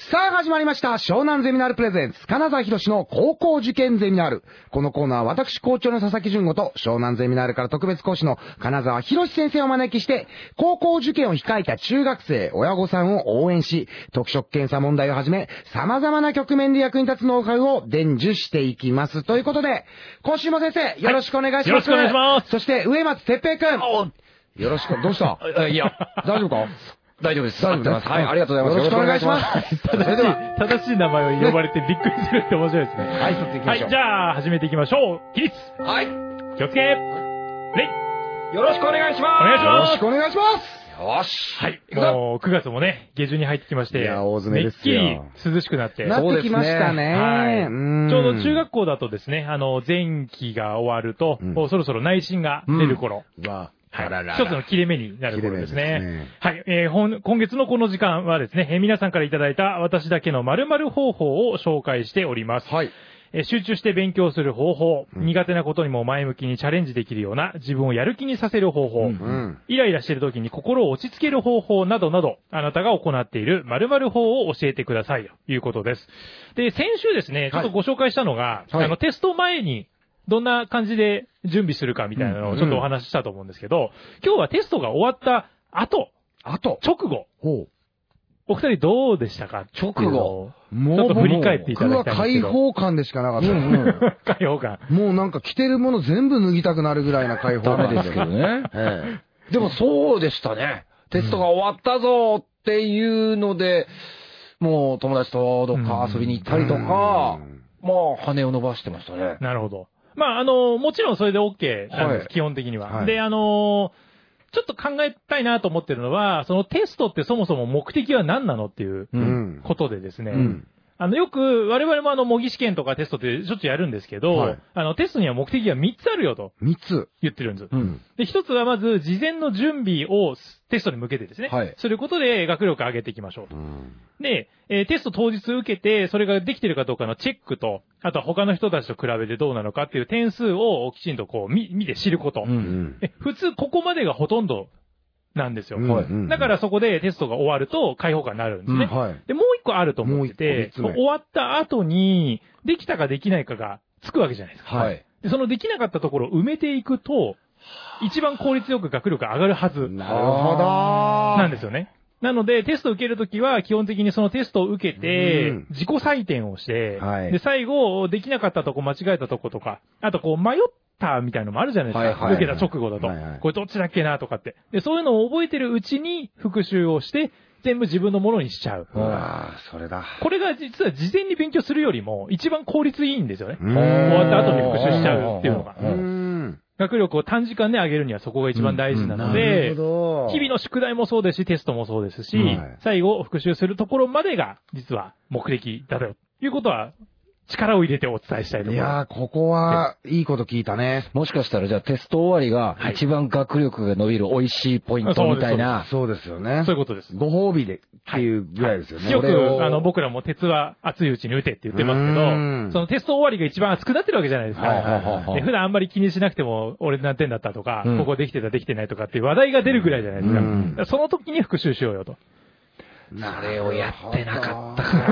さあ始まりました。湘南ゼミナールプレゼンツ金沢博士の高校受験ゼミナール。このコーナーは私校長の佐々木純吾と湘南ゼミナールから特別講師の金沢博士先生をお招きして、高校受験を控えた中学生、親御さんを応援し、特色検査問題をはじめ様々な局面で役に立つノウハウを伝授していきます。ということで、今週も先生よろしくお願いします。 よろしくお願いします。 そして植松哲平くん。よろしく。どうした？ いや、 大丈夫か？ 大丈夫です。 大丈夫です。 はい、ありがとうございます。 よろしくお願いします。 正しい名前を呼ばれてびっくりするって面白いですね。 挨拶いきましょう。 はい、じゃあ始めていきましょう。起立。 はい。 気をつけ。礼。 よろしくお願いします。 お願いします。 よろしくお願いします。 よし。 はい。もう9月もね、下旬に入ってきまして、 いや、大詰めですよ。 めっきり涼しくなって。 なってきましたね。 はい。ちょうど中学校だとですね、前期が終わると、もうそろそろ内申が出る頃。はい。一つの切れ目になる頃ですね。はい。今月のこの時間はですね、皆さんからいただいた私だけの〇〇方法を紹介しております。 はい。 集中して勉強する方法、苦手なことにも前向きにチャレンジできるような自分をやる気にさせる方法、イライラしている時に心を落ち着ける方法などなど、あなたが行っている〇〇法を教えてくださいということです。で、先週ですね、ちょっとご紹介したのが、テスト前にどんな感じで準備するかみたいなのをちょっとお話ししたと思うんですけど、今日はテストが終わった後、直後。お二人どうでしたか？ 直後。 ちょっと振り返っていただきたいんですけど。 僕は開放感でしかなかったです。 開放感。 もうなんか着てるもの全部脱ぎたくなるぐらいな開放感。 ダメですけどね。でもそうでしたね。テストが終わったぞっていうので、もう友達とどっか遊びに行ったりとか、まあ羽を伸ばしてましたね。 なるほど。まあもちろんそれで OK なんです、基本的には。で、ちょっと考えたいなと思ってるのは、そのテストってそもそも目的は何なのっていうことでですね。よく我々も模擬試験とかテストってしょっちゅうやるんですけど、テストには目的が3つあるよと。 3つ言ってるんです。で、1つはまず事前の準備をテストに向けてですね。することで学力を上げていきましょうと。で、テスト当日受けて、それができてるかどうかのチェックと、あとは他の人たちと比べてどうなのかっていう点数をきちんとこう見て知ること。普通ここまでがほとんどなんですよ。だからそこでテストが終わると開放感になるんですね。で、もう一個あると思ってて、終わった後に、できたかできないかがつくわけじゃないですか。でそのできなかったところを埋めていくと、一番効率よく学力が上がるはず。 なるほど。 なんですよね。なので、テストを受けるときは、基本的にそのテストを受けて、自己採点をして、で、最後、できなかったとこ、間違えたとことか、あとこう、迷ったみたいなのもあるじゃないですか。受けた直後だと。これどっちだっけなとかって。で、そういうのを覚えてるうちに復習をして、全部自分のものにしちゃう。 それだ。 これが実は事前に勉強するよりも、一番効率いいんですよね。終わった後に復習しちゃうっていうのが。学力を短時間で上げるにはそこが一番大事なので、日々の宿題もそうですし、テストもそうですし、最後復習するところまでが実は目的だということは、力を入れてお伝えしたいと思います。 いやー、ここはいいこと聞いたね。 もしかしたらじゃあテスト終わりが一番学力が伸びる美味しいポイントみたいな。 そうですよね。 そういうことです。 ご褒美でっていうぐらいですよね。 よく僕らも鉄は熱いうちに打てって言ってますけど、そのテスト終わりが一番熱くなってるわけじゃないですか。で普段あんまり気にしなくても俺何点だったとか、ここできてたできてないとかっていう話題が出るぐらいじゃないですか。その時に復習しようよと。 それをやってなかったから。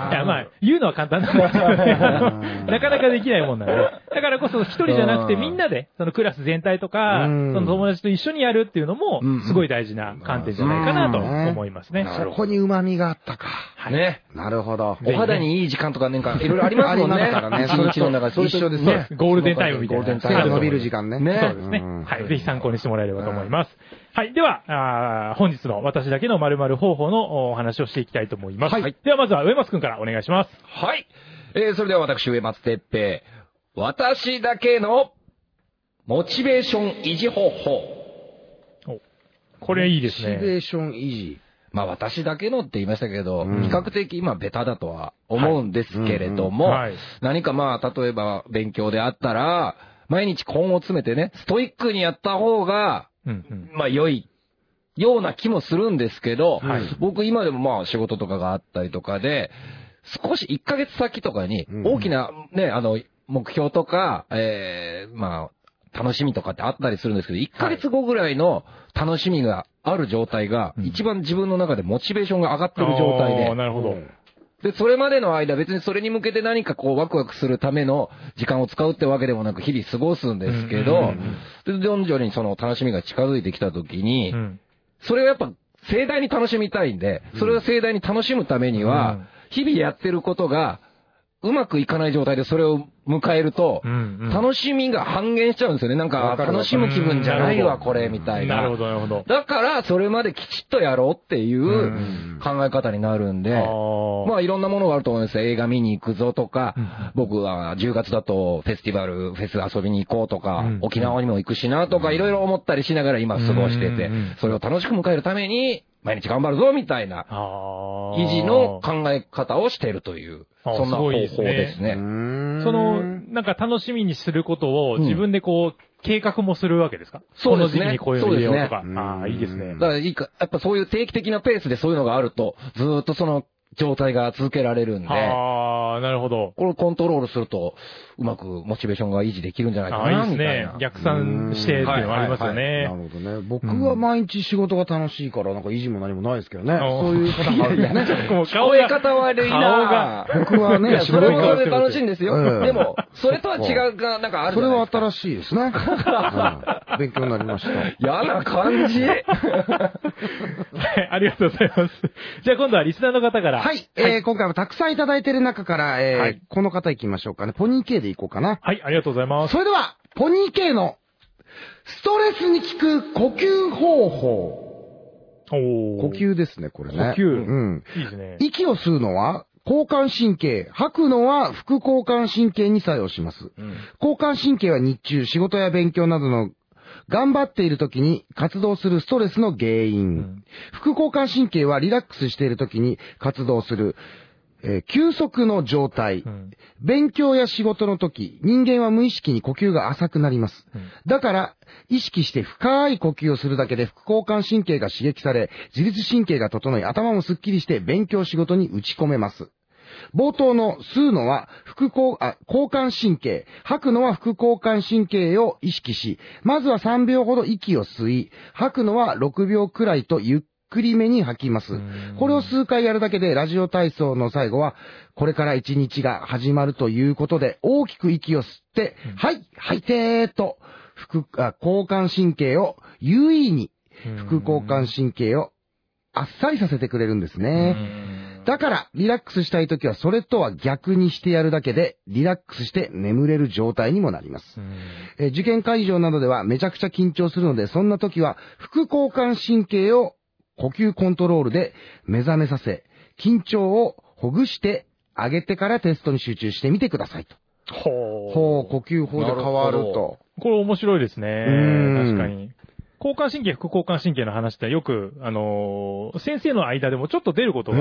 いや、まあ、言うのは簡単なんですけどね。なかなかできないもんなんで。だからこそ一人じゃなくてみんなで、そのクラス全体とか、その友達と一緒にやるっていうのも、すごい大事な観点じゃないかなと思いますね。 そこに旨味があったか。 ね。 なるほど。 お肌にいい時間とかなんかいろいろありますもんね。 ありますからね。 一日の中で一緒ですね。 ゴールデンタイムみたいな。 手が伸びる時間ね。 そうですね。はい。ぜひ参考にしてもらえればと思います。はい。では、本日の私だけの〇〇方法のお話をしていきたいと思います。はい。ではまずは植松くんからお願いします。 はい。それでは私、植松哲平。私だけのモチベーション維持方法。 これいいですね。 モチベーション維持。 まあ私だけのって言いましたけど、比較的今ベタだとは思うんですけれども、何かまあ例えば勉強であったら、毎日根を詰めてね、ストイックにやった方が、まあ良いような気もするんですけど、僕今でもまあ仕事とかがあったりとかで、少し1ヶ月先とかに大きなね、目標とか、まあ楽しみとかってあったりするんですけど、1ヶ月後ぐらいの楽しみがある状態が、一番自分の中でモチベーションが上がってる状態で。 なるほど。 で、それまでの間別にそれに向けて何かこうワクワクするための時間を使うってわけでもなく日々過ごすんですけど、で、徐々にその楽しみが近づいてきた時に、それをやっぱ盛大に楽しみたいんで、それを盛大に楽しむためには、日々やってることがうまくいかない状態でそれを迎えると、楽しみが半減しちゃうんですよね。なんか、楽しむ気分じゃないわ、これ、みたいな。 なるほど、なるほど。 だから、それまできちっとやろうっていう考え方になるんで、まあ、いろんなものがあると思うんですよ。映画見に行くぞとか、僕は10月だとフェスティバル、フェス遊びに行こうとか、沖縄にも行くしなとか、いろいろ思ったりしながら今過ごしてて、それを楽しく迎えるために、毎日頑張るぞ、みたいな、維持の考え方をしているという、そんな方法ですね。 その、なんか楽しみにすることを自分でこう、計画もするわけですか？ そうですね。 この時期にこういうの入れようとか。ああ、いいですね。 だからやっぱそういう定期的なペースでそういうのがあると、ずーっとその状態が続けられるんで。 ああ、なるほど。 これをコントロールすると、うまくモチベーションが維持できるんじゃないかな、みたいな。 いいですね。逆算してっていうのがありますよね。 なるほどね。僕は毎日仕事が楽しいから、なんか維持も何もないですけどね。そういう方があるんですね。 聞こえ方悪いな僕はね、 それはそれで楽しいんですよ。でも、それとは違うが、なんかあるじゃないですか。 それは新しいですね。勉強になりました。 嫌な感じ。 ありがとうございます。じゃあ今度はリスナーの方から。 はい。今回もたくさんいただいている中から、この方行きましょうかね。ポニー K で行こうかな。 はい、ありがとうございます。 それでは、ポニー K のストレスに効く呼吸方法。呼吸ですね、これね。 呼吸。いいですね。 息を吸うのは、交感神経、吐くのは副交感神経に作用します。交感神経は日中、仕事や勉強などの頑張っている時に活動するストレスの原因。副交感神経はリラックスしている時に活動する、休息の状態。勉強や仕事の時、人間は無意識に呼吸が浅くなります。だから、意識して深い呼吸をするだけで副交感神経が刺激され、自律神経が整い、頭もスッキリして勉強仕事に打ち込めます。冒頭の吸うのは交感神経、吐くのは副交感神経を意識し、まずは3秒ほど息を吸い、吐くのは6秒くらいとゆっくりめに吐きます。これを数回やるだけでラジオ体操の最後は、これから一日が始まるということで、大きく息を吸って、はい、吐いてーと、交感神経を優位に、副交感神経をあっさりさせてくれるんですね。だから、リラックスしたいときは、それとは逆にしてやるだけで、リラックスして眠れる状態にもなります。受験会場などではめちゃくちゃ緊張するので、そんなときは、副交感神経を呼吸コントロールで目覚めさせ、緊張をほぐしてあげてからテストに集中してみてくださいと。呼吸法で変わると。 これ面白いですね。確かに。交感神経、副交感神経の話ってよく、先生の間でもちょっと出ることがあって、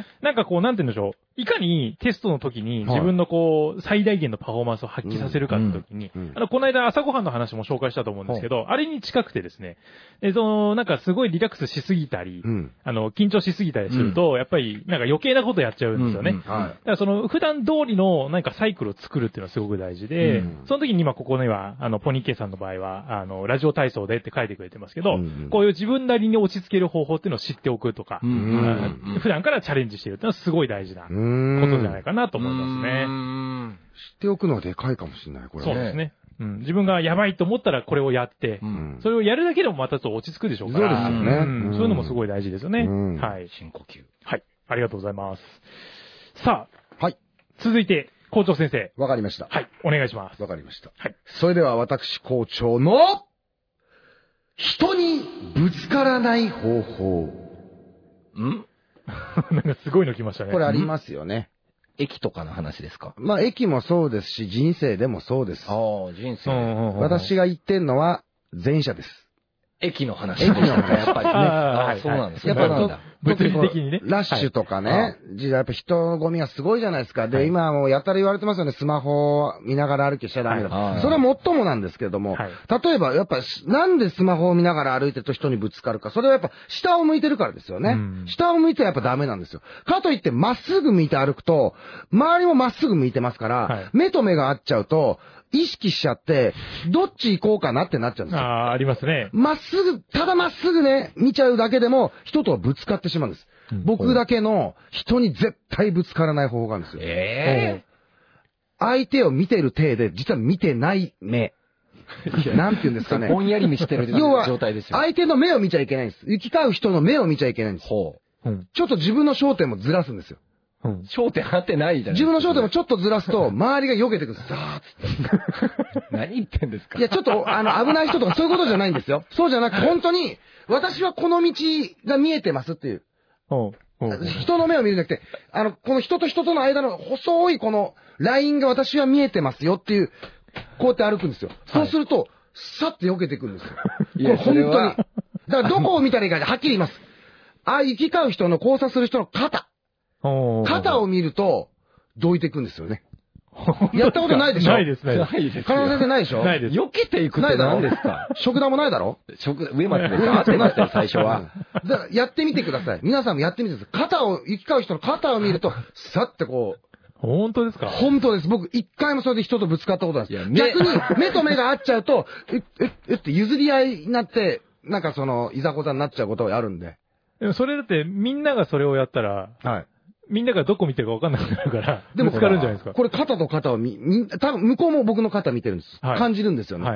なんかこう、なんて言うんでしょう。いかにテストの時に自分のこう、最大限のパフォーマンスを発揮させるかの時に、この間朝ごはんの話も紹介したと思うんですけど、あれに近くてですね、なんかすごいリラックスしすぎたり、緊張しすぎたりすると、やっぱりなんか余計なことやっちゃうんですよね。だからその普段通りのなんかサイクルを作るっていうのはすごく大事で、その時に今ここには、ポニー K さんの場合は、ラジオ体操でって書いてくれてますけど、こういう自分なりに落ち着ける方法っていうのを知っておくとか、普段からチャレンジしているっていうのはすごい大事なことじゃないかなと思いますね。 知っておくのはでかいかもしれない、これね。 そうですね。自分がやばいと思ったらこれをやって、それをやるだけでもまたちょっと落ち着くでしょうから。 そうですよね。 そういうのもすごい大事ですよね。はい。 深呼吸。 はい。ありがとうございます。さあ。 はい。 続いて、校長先生。 わかりました。 はい。お願いします。 わかりました。 はい。 それでは私校長の、人にぶつからない方法。 なんかすごいの来ましたね。 これありますよね。 駅とかの話ですか？ まあ、駅もそうですし、人生でもそうです。 人生。 私が言ってんのは、前者です。 駅の話。 駅の方がやっぱりね。 そうなんですやっぱ物理的にね。 ラッシュとかね。やっぱ人のゴミがすごいじゃないですか。で、今もうやたら言われてますよね。スマホを見ながら歩きしちゃダメだ。それはもっともなんですけれども、例えばやっぱなんでスマホを見ながら歩いてると人にぶつかるか。それはやっぱ下を向いてるからですよね。下を向いてはやっぱダメなんですよ。かといってまっすぐ向いて歩くと、周りもまっすぐ向いてますから、目と目が合っちゃうと、意識しちゃって、どっち行こうかなってなっちゃうんですよ。 ありますね。 ただまっすぐね、見ちゃうだけでも、人とはぶつかってしまうんです。 僕だけの人に絶対ぶつからない方法があるんですよ。相手を見てる体で、実は見てない目。なんて言うんですかね。 ぼんやり見してる状態ですよ。 相手の目を見ちゃいけないんです。行き交う人の目を見ちゃいけないんです。ちょっと自分の焦点もずらすんですよ。 焦点合ってないじゃないですか。 自分の焦点もちょっとずらすと、周りが避けてくるんです。ザーッつって。何言ってんですか？ いや、ちょっと、危ない人とかそういうことじゃないんですよ。そうじゃなくて、本当に、私はこの道が見えてますっていう。人の目を見るんじゃなくて、この人と人との間の細いこのラインが私は見えてますよっていう、こうやって歩くんですよ。そうすると、さって避けてくるんですよ。いや、本当に。だからどこを見たらいいかはっきり言います。行き交う人の交差する人の肩。肩を見ると、どいていくんですよね。やったことないでしょ？ ないですね。 ないです。金先生ないでしょ？ ないです。 避けていくって何ですか？ 食段もないだろ？ 上までですか？出ましたよ、最初は。 だからやってみてください。皆さんもやってみてください。行き交う人の肩を見ると、さってこう。 本当ですか？ 本当です。僕、一回もそれで人とぶつかったことないです。逆に、目と目が合っちゃうと、って譲り合いになって、なんかいざこざになっちゃうことがあるんで。 でもそれだって、みんながそれをやったら、はい。みんながどこ見てるか分かんなくなるから、でもぶつかるんじゃないですか。 これ肩と肩を多分向こうも僕の肩見てるんです。はい、感じるんですよね。はい。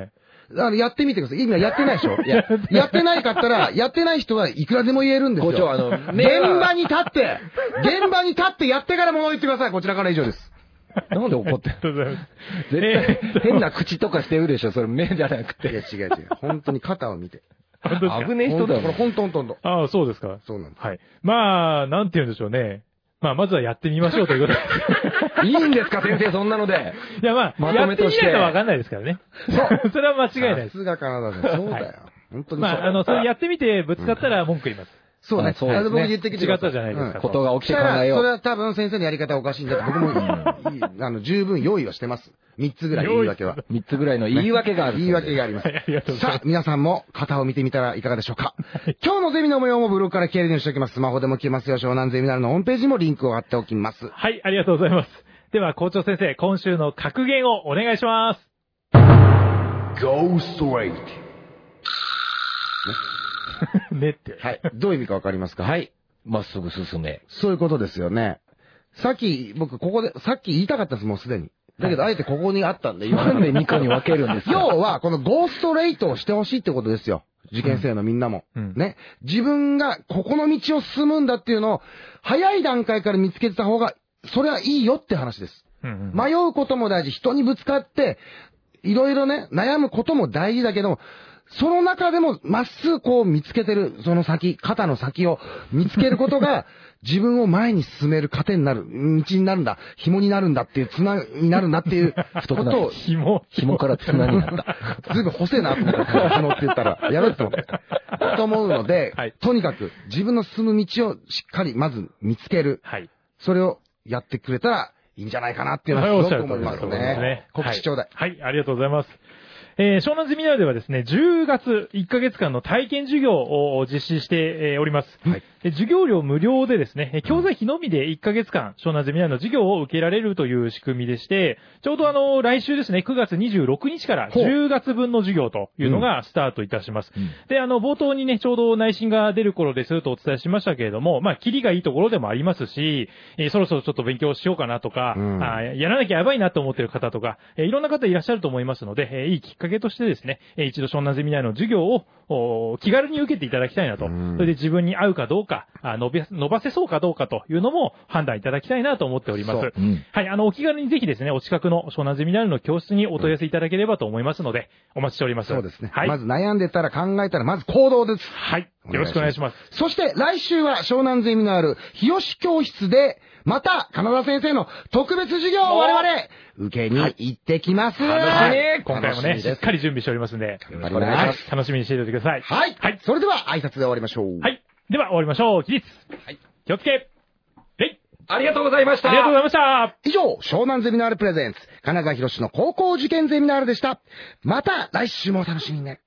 やってみてください。今やってないでしょ？やってないかったら、やってない人はいくらでも言えるんですよ。 校長、 現場に立ってやってから物を言ってください。こちらから以上です。 なんで怒ってる？絶対、変な口とかしてるでしょ？それ目じゃなくて。 いや、違う。本当に肩を見て。 危ねえ人だよ。 これ本当。 ああ、そうですか。 そうなんです。 はい。まあ、なんて言うんでしょうね。まあ、まずはやってみましょうということで。 いいんですか、先生、そんなので。 いや、まあ、やってみないとわかんないですからね。そう。それは間違いないです。 さすがカナダ人。そうだよ。本当にそう。 まあ、それやってみてぶつかったら文句言います。 そうね。そうですね。僕言ってきて違ったじゃないですか。 ことが起きて考えよう。 それは多分先生のやり方おかしいんだって僕も十分用意はしてます。3つぐらい言い訳は。 3つぐらいの言い訳がある。 言い訳があります。さあ、皆さんも肩を見てみたらいかがでしょうか。今日のゼミの模様もブログから消えるようにしておきます。スマホでも消えますよ。湘南ゼミナールのホームページにもリンクを貼っておきます。 はい、ありがとうございます。では、校長先生、今週の格言をお願いします。 Go straight。 ねって。 はい。どういう意味かわかりますか？ はい。まっすぐ進め。 そういうことですよね。さっき言いたかったです、もうすでに。だけど、あえてここにあったんで、 なんで2個に分けるんですか？ 要は、このゴーストレートをしてほしいってことですよ。受験生のみんなも。ね。自分がここの道を進むんだっていうのを、早い段階から見つけてた方が、それはいいよって話です。迷うことも大事、人にぶつかって、いろいろね、悩むことも大事だけど、その中でもまっすぐこう見つけてる、その先、肩の先を見つけることが、自分を前に進める糧になる、道になるんだ、紐になるんだっていう、綱になるんだっていうことを、 紐から綱になった。 ずいぶん細いなと思った。紐って言ったら、やろうと思って。と思うので、はい、とにかく自分の進む道をしっかりまず見つける。はい、それをやってくれたらいいんじゃないかなっていうのはすごく思いますね。告知ちょうだい。 はい、ありがとうございます。湘南ゼミナールではですね、10月1ヶ月間の体験授業を実施しております。はい、授業料無料でですね、教材費のみで1ヶ月間、湘南ゼミナールの授業を受けられるという仕組みでして、ちょうど来週ですね、9月26日から10月分の授業というのがスタートいたします。で、冒頭にね、ちょうど内申が出る頃ですとお伝えしましたけれども、まあ、キリがいいところでもありますし、そろそろちょっと勉強しようかなとか、やらなきゃやばいなと思っている方とか、いろんな方いらっしゃると思いますので、いいきっかけとしてですね、一度湘南ゼミナールの授業を気軽に受けていただきたいなと。それで自分に合うかどうか、伸ばせそうかどうかというのも判断いただきたいなと思っております。はい、お気軽にぜひですね、お近くの湘南ゼミナールの教室にお問い合わせいただければと思いますので、お待ちしております。 そうですね。はい。まず悩んでたら考えたら、まず行動です。 はい。よろしくお願いします。 そして来週は湘南ゼミナール日吉教室で、また、金田先生の特別授業を我々、受けに行ってきます。 楽しみ。今回もね、しっかり準備しておりますんで、 よろしくお願いします。 楽しみにしていてください。 はい。はい。それでは挨拶で終わりましょう。 はい。では終わりましょう。起立。はい。気をつけ。 ありがとうございました。 ありがとうございました。 以上、湘南ゼミナールプレゼンツ、金沢博士の高校受験ゼミナールでした。また来週もお楽しみにね。